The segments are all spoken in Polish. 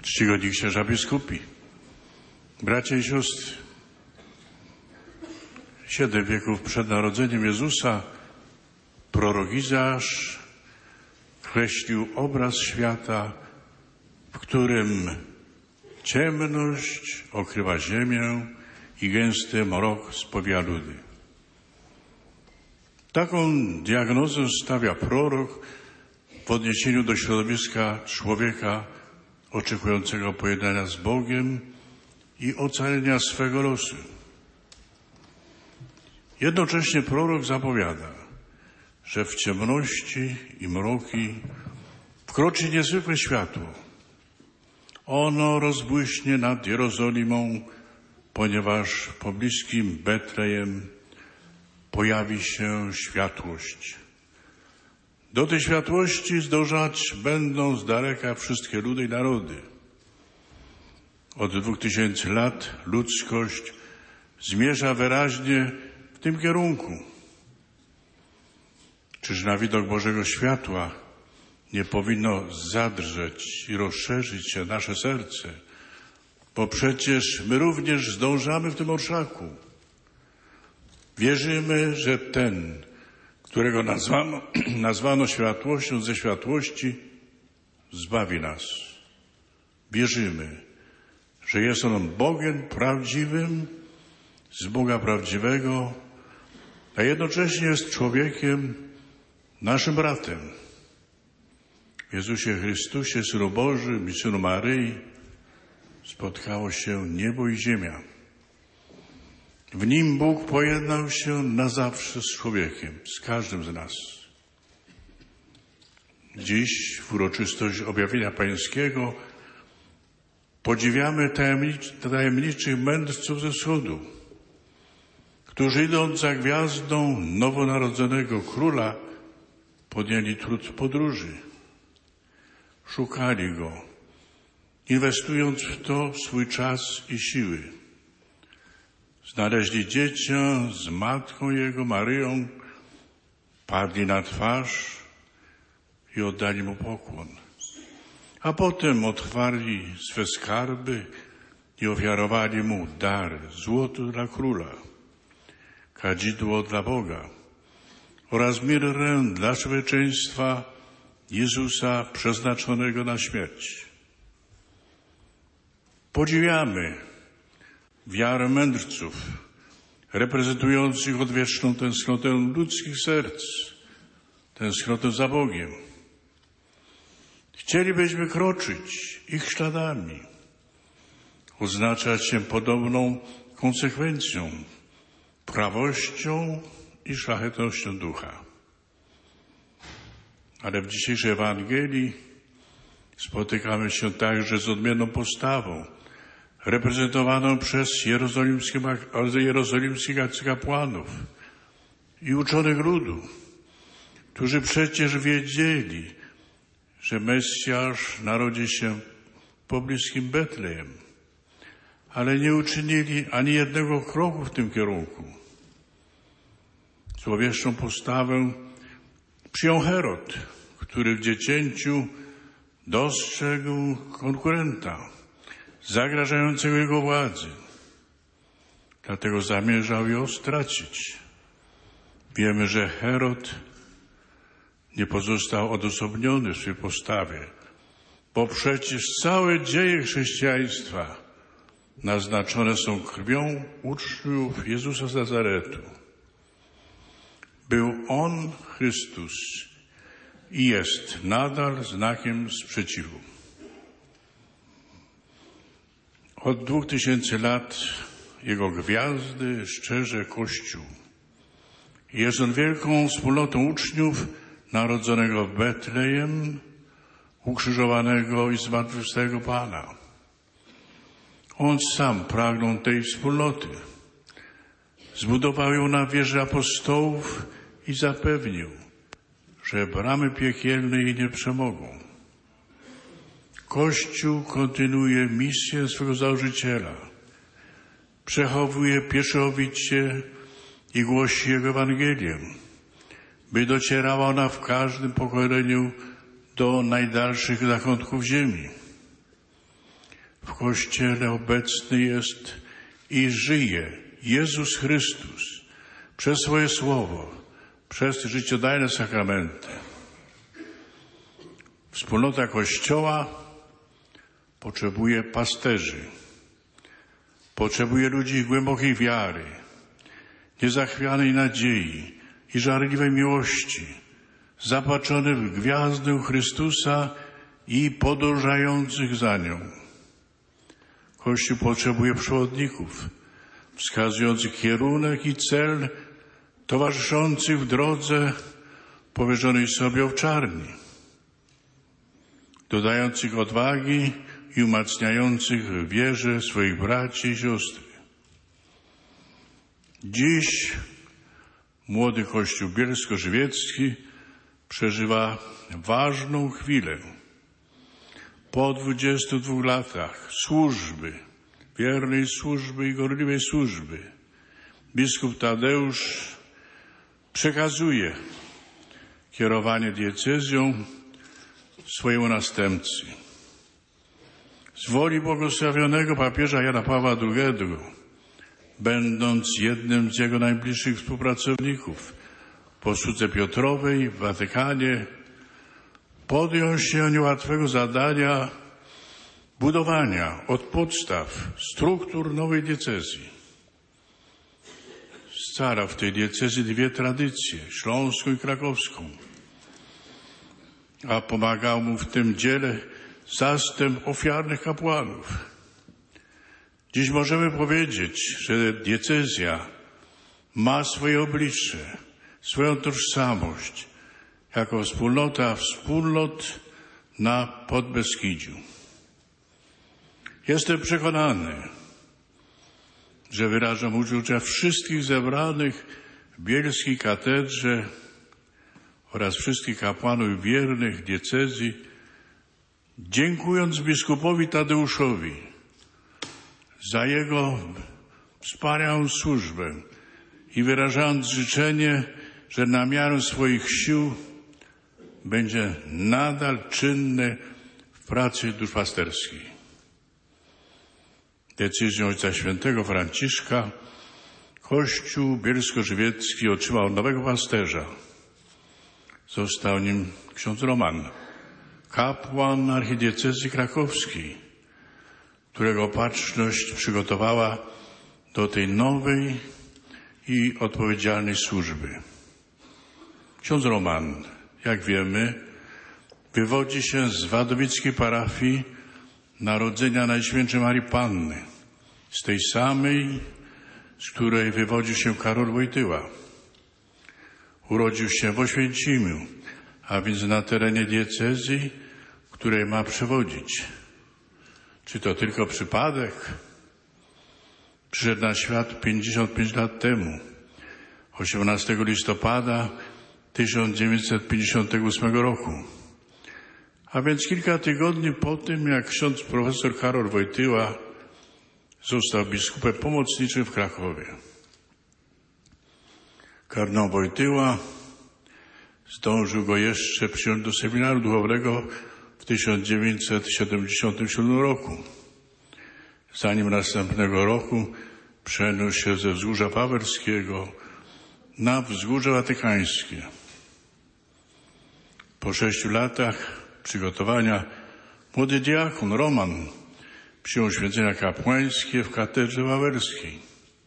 Czcigodni księża biskupi, bracia i siostry, 7 wieków przed narodzeniem Jezusa prorok Izajasz kreślił obraz świata, w którym ciemność okrywa ziemię i gęsty mrok spowija ludy. Taką diagnozę stawia prorok w odniesieniu do środowiska człowieka oczekującego pojednania z Bogiem i ocalenia swego losu. Jednocześnie prorok zapowiada, że w ciemności i mroki wkroczy niezwykłe światło. Ono rozbłyśnie nad Jerozolimą, ponieważ w pobliskim Betlejem pojawi się światłość. Do tej światłości zdążać będą z daleka wszystkie ludy i narody. Od 2000 lat ludzkość zmierza wyraźnie w tym kierunku. Czyż na widok Bożego światła nie powinno zadrżeć i rozszerzyć się nasze serce? Bo przecież my również zdążamy w tym orszaku. Wierzymy, że ten, którego nazwano światłością ze światłości, zbawi nas. Wierzymy, że jest On Bogiem prawdziwym, z Boga prawdziwego, a jednocześnie jest człowiekiem, naszym bratem. W Jezusie Chrystusie, Synu Bożym i Synu Maryi, spotkało się niebo i ziemia. W Nim Bóg pojednał się na zawsze z człowiekiem, z każdym z nas. Dziś w uroczystość objawienia Pańskiego podziwiamy tajemniczych mędrców ze wschodu, którzy idąc za gwiazdą nowonarodzonego króla podjęli trud podróży. Szukali Go, inwestując w to swój czas i siły. Znaleźli dziecię z matką Jego, Maryją, padli na twarz i oddali Mu pokłon. A potem otwarli swe skarby i ofiarowali Mu dar, złoto dla króla, kadzidło dla Boga oraz mirrę dla człowieczeństwa Jezusa przeznaczonego na śmierć. Podziwiamy wiarę mędrców, reprezentujących odwieczną tęsknotę ludzkich serc, tęsknotę za Bogiem. Chcielibyśmy kroczyć ich śladami, oznaczać się podobną konsekwencją, prawością i szlachetnością ducha. Ale w dzisiejszej Ewangelii spotykamy się także z odmienną postawą, reprezentowaną przez jerozolimskich arcykapłanów i uczonych ludu, którzy przecież wiedzieli, że Mesjasz narodzi się w pobliskim Betlejem, ale nie uczynili ani jednego kroku w tym kierunku. Złowieszczą postawę przyjął Herod, który w dziecięciu dostrzegł konkurenta zagrażającego jego władzy. Dlatego zamierzał ją stracić. Wiemy, że Herod nie pozostał odosobniony w swojej postawie, bo przecież całe dzieje chrześcijaństwa naznaczone są krwią uczniów Jezusa z Nazaretu. Był On, Chrystus, i jest nadal znakiem sprzeciwu. Od 2000 lat Jego gwiazdy szczerze Kościół. Jest On wielką wspólnotą uczniów narodzonego w Betlejem, ukrzyżowanego i zmartwychwstałego Pana. On sam pragnął tej wspólnoty. Zbudował ją na wieży apostołów i zapewnił, że bramy piekielne jej nie przemogą. Kościół kontynuuje misję swego założyciela. Przechowuje pieczołowicie i głosi Jego Ewangelię, by docierała ona w każdym pokoleniu do najdalszych zakątków ziemi. w Kościele obecny jest i żyje Jezus Chrystus przez swoje Słowo, przez życiodajne sakramenty. Wspólnota Kościoła potrzebuje pasterzy, potrzebuje ludzi głębokiej wiary, niezachwianej nadziei i żarliwej miłości, zapatrzonych w gwiazdę Chrystusa i podążających za nią. Kościół potrzebuje przewodników, wskazujących kierunek i cel, towarzyszących w drodze powierzonej sobie owczarni, dodających odwagi i umacniających w wierze swoich braci i siostry. Dziś młody Kościół bielsko-żywiecki przeżywa ważną chwilę. Po 22 latach służby, wiernej służby i gorliwej służby, biskup Tadeusz przekazuje kierowanie diecezją swojemu następcy. Z woli błogosławionego papieża Jana Pawła II, będąc jednym z jego najbliższych współpracowników w posłudze Piotrowej w Watykanie, podjął się niełatwego zadania budowania od podstaw struktur nowej diecezji. Scara w tej diecezji dwie tradycje, śląską i krakowską, a pomagał mu w tym dziele zastęp ofiarnych kapłanów. Dziś możemy powiedzieć, że diecezja ma swoje oblicze, swoją tożsamość jako wspólnot na Podbeskidziu. Jestem przekonany, że wyrażam uczucia wszystkich zebranych w bielskiej katedrze oraz wszystkich kapłanów wiernych diecezji, dziękując biskupowi Tadeuszowi za jego wspaniałą służbę i wyrażając życzenie, że na miarę swoich sił będzie nadal czynny w pracy duszpasterskiej. Decyzją Ojca Świętego Franciszka Kościół bielsko-żywiecki otrzymał nowego pasterza. Został nim ksiądz Roman, kapłan archidiecezji krakowskiej, którego opatrzność przygotowała do tej nowej i odpowiedzialnej służby. Ksiądz Roman, jak wiemy, wywodzi się z wadowickiej parafii Narodzenia Najświętszej Marii Panny, z tej samej, z której wywodził się Karol Wojtyła. Urodził się w Oświęcimiu, a więc na terenie diecezji, której ma przewodzić. Czy to tylko przypadek? Przyszedł na świat 55 lat temu, 18 listopada 1958 roku. A więc kilka tygodni po tym, jak ksiądz profesor Karol Wojtyła został biskupem pomocniczym w Krakowie. Kardynał Wojtyła zdążył go jeszcze przyjąć do seminarium duchownego w 1977 roku. Zanim następnego roku przeniósł się ze Wzgórza Pawełskiego na Wzgórze Watykańskie. Po 6 latach przygotowania młody diakon Roman przyjął święcenia kapłańskie w katedrze wawelskiej.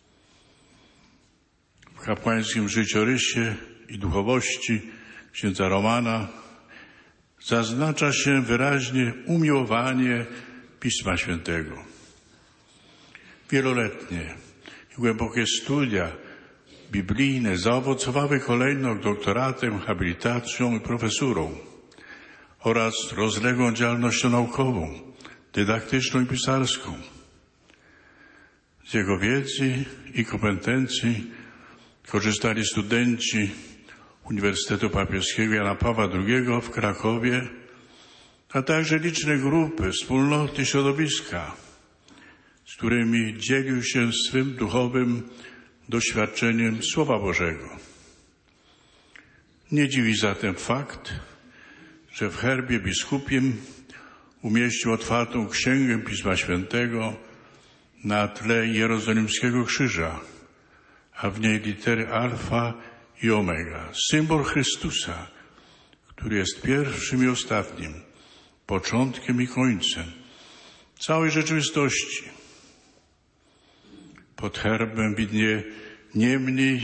W kapłańskim życiorysie i duchowości księdza Romana zaznacza się wyraźnie umiłowanie Pisma Świętego. Wieloletnie i głębokie studia biblijne zaowocowały kolejno doktoratem, habilitacją i profesurą oraz rozległą działalnością naukową, dydaktyczną i pisarską. Z jego wiedzy i kompetencji korzystali studenci Uniwersytetu Papieskiego Jana Pawła II w Krakowie, a także liczne grupy, wspólnoty, środowiska, z którymi dzielił się swym duchowym doświadczeniem Słowa Bożego. Nie dziwi zatem fakt, że w herbie biskupim umieścił otwartą księgę Pisma Świętego na tle jerozolimskiego krzyża, a w niej litery alfa i omega, symbol Chrystusa, który jest pierwszym i ostatnim, początkiem i końcem całej rzeczywistości. Pod herbem widnieją niemniej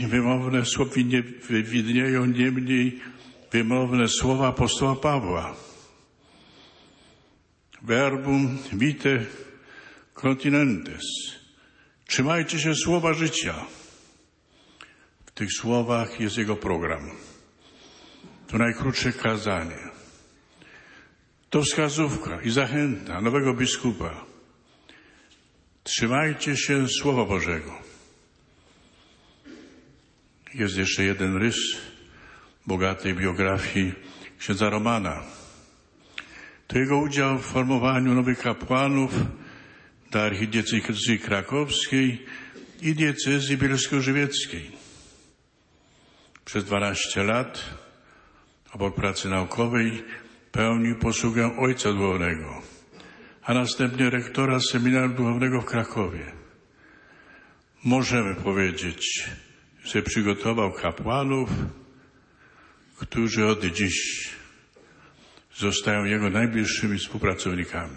wymowne słowa apostoła Pawła. Verbum vitae continentes. Trzymajcie się słowa życia. W tych słowach jest jego program. To najkrótsze kazanie. To wskazówka i zachęta nowego biskupa. Trzymajcie się Słowa Bożego. Jest jeszcze jeden rys bogatej biografii księdza Romana. To jego udział w formowaniu nowych kapłanów dla archidiecezji krakowskiej i diecezji bielsko-żywieckiej. Przez 12 lat, obok pracy naukowej, pełnił posługę ojca duchownego, a następnie rektora seminarium duchownego w Krakowie. Możemy powiedzieć, że przygotował kapłanów, którzy od dziś zostają jego najbliższymi współpracownikami.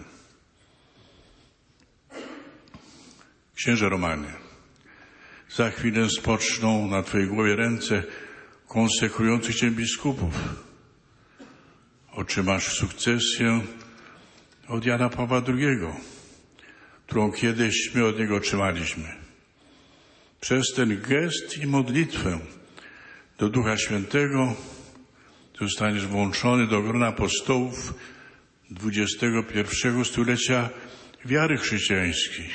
Księże Romanie, za chwilę spoczną na Twojej głowie ręce konsekrujących Cię biskupów. Otrzymasz sukcesję od Jana Pawła II, którą kiedyś my od niego otrzymaliśmy. Przez ten gest i modlitwę do Ducha Świętego zostaniesz włączony do grona apostołów XXI stulecia wiary chrześcijańskiej.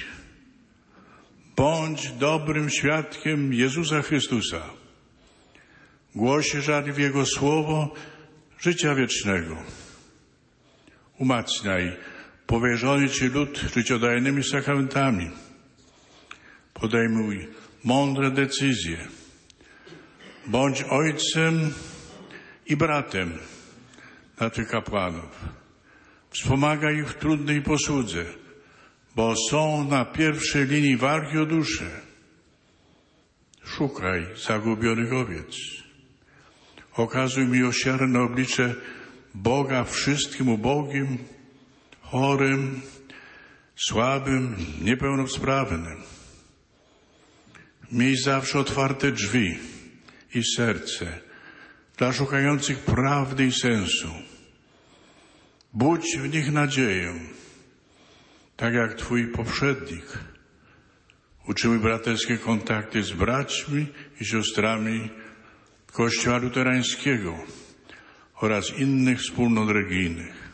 Bądź dobrym świadkiem Jezusa Chrystusa. Głoś żarliwie Jego słowo życia wiecznego. Umacniaj powierzony Ci lud życiodajnymi sakramentami. Podejmuj mądre decyzje. Bądź ojcem i bratem dla tych kapłanów. Wspomagaj ich w trudnej posłudze, bo są na pierwszej linii walki o duszę. Szukaj zagubionych owiec. Okazuj miłosierne oblicze Boga wszystkim ubogim, chorym, słabym, niepełnosprawnym. Miej zawsze otwarte drzwi i serce dla szukających prawdy i sensu. Budź w nich nadzieję, tak jak Twój poprzednik. Uczymy braterskie kontakty z braćmi i siostrami Kościoła luterańskiego oraz innych wspólnot religijnych.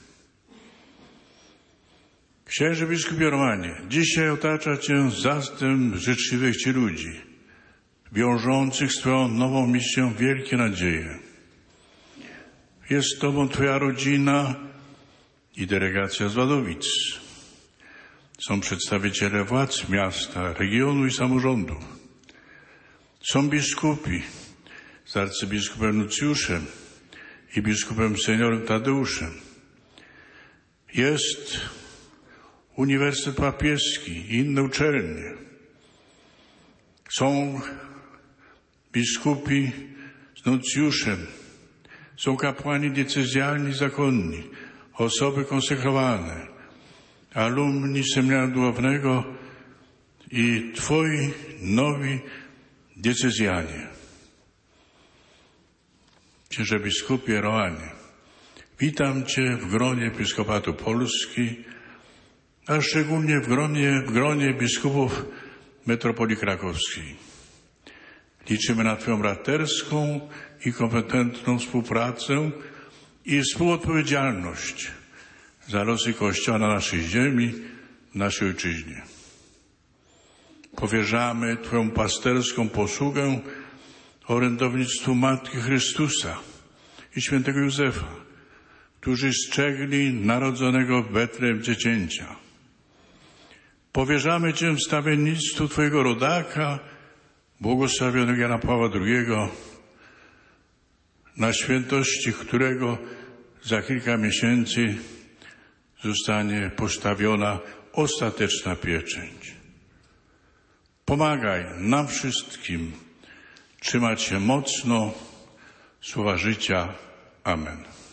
Księże biskupie Romanie, dzisiaj otacza Cię zastęp życzliwych Ci ludzi, wiążących z Twoją nową misją wielkie nadzieje. Jest z Tobą Twoja rodzina i delegacja z Wadowic. Są przedstawiciele władz miasta, regionu i samorządów. Są biskupi z arcybiskupem Nucjuszem i biskupem seniorem Tadeuszem. Jest Uniwersytet Papieski i inne uczelnie. Są biskupi z Nucjuszem. Są kapłani diecezjalni, zakonni, osoby konsekrowane, alumni seminarium duchownego i Twoi nowi diecezjanie. Księże biskupie Romanie, witam Cię w gronie Episkopatu Polski, a szczególnie w gronie biskupów metropolii krakowskiej. Liczymy na Twoją braterską i kompetentną współpracę i współodpowiedzialność za losy Kościoła na naszej ziemi, w naszej ojczyźnie. Powierzamy Twoją pasterską posługę orędownictwu Matki Chrystusa i świętego Józefa, którzy strzegli narodzonego w Betlejem dziecięcia. Powierzamy Cię wstawiennictwu Twojego rodaka, błogosławionego Jana Pawła II, na świętości którego za kilka miesięcy zostanie postawiona ostateczna pieczęć. Pomagaj nam wszystkim trzymać się mocno słowa życia. Amen.